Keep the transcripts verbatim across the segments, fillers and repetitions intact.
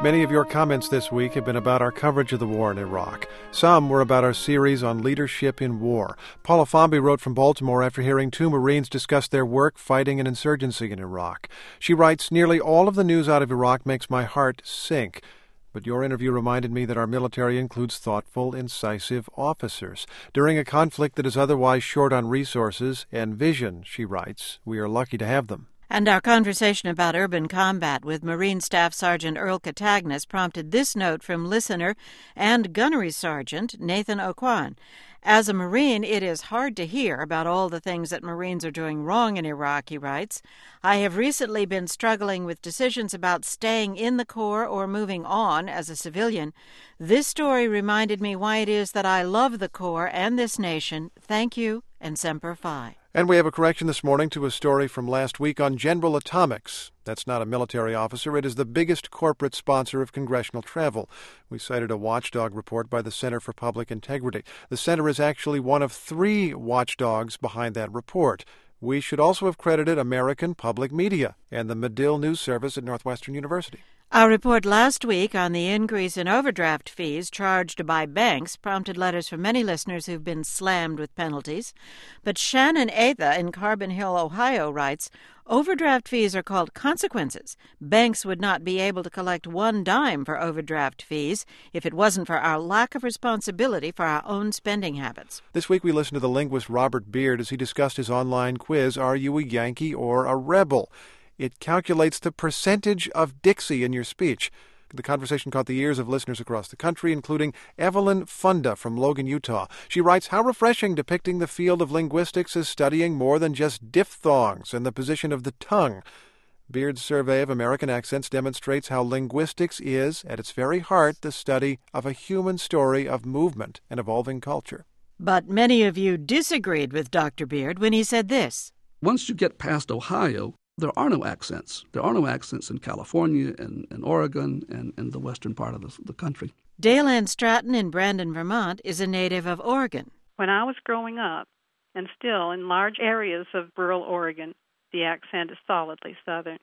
Many of your comments this week have been about our coverage of the war in Iraq. Some were about our series on leadership in war. Paula Fomby wrote from Baltimore after hearing two Marines discuss their work fighting an insurgency in Iraq. She writes, "Nearly all of the news out of Iraq makes my heart sink. But your interview reminded me that our military includes thoughtful, incisive officers. During a conflict that is otherwise short on resources and vision," she writes, "we are lucky to have them." And our conversation about urban combat with Marine Staff Sergeant Earl Catagnas prompted this note from listener and Gunnery Sergeant Nathan O'Quan. As a Marine, it is hard to hear about all the things that Marines are doing wrong in Iraq, he writes. I have recently been struggling with decisions about staying in the Corps or moving on as a civilian. This story reminded me why it is that I love the Corps and this nation. Thank you, and Semper Fi. And we have a correction this morning to a story from last week on General Atomics. That's not a military officer. It is the biggest corporate sponsor of congressional travel. We cited a watchdog report by the Center for Public Integrity. The center is actually one of three watchdogs behind that report. We should also have credited American Public Media and the Medill News Service at Northwestern University. Our report last week on the increase in overdraft fees charged by banks prompted letters from many listeners who've been slammed with penalties. But Shannon Atha in Carbon Hill, Ohio writes, overdraft fees are called consequences. Banks would not be able to collect one dime for overdraft fees if it wasn't for our lack of responsibility for our own spending habits. This week we listened to the linguist Robert Beard as he discussed his online quiz, Are You a Yankee or a Rebel? It calculates the percentage of Dixie in your speech. The conversation caught the ears of listeners across the country, including Evelyn Funda from Logan, Utah. She writes, how refreshing depicting the field of linguistics as studying more than just diphthongs and the position of the tongue. Beard's survey of American accents demonstrates how linguistics is, at its very heart, the study of a human story of movement and evolving culture. But many of you disagreed with Doctor Beard when he said this. Once you get past Ohio, there are no accents. There are no accents in California and, and Oregon and, and the western part of the, the country. Dale Ann Stratton in Brandon, Vermont, is a native of Oregon. When I was growing up, and still in large areas of rural Oregon, the accent is solidly Southern.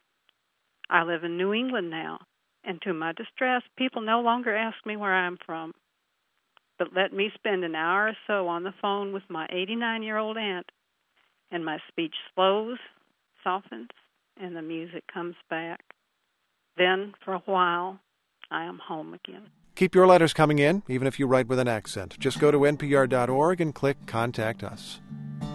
I live in New England now, and to my distress, people no longer ask me where I'm from. But let me spend an hour or so on the phone with my eighty-nine-year-old aunt, and my speech slows, softens, and the music comes back. Then, for a while, I am home again. Keep your letters coming in, even if you write with an accent. Just go to N P R dot org and click Contact Us.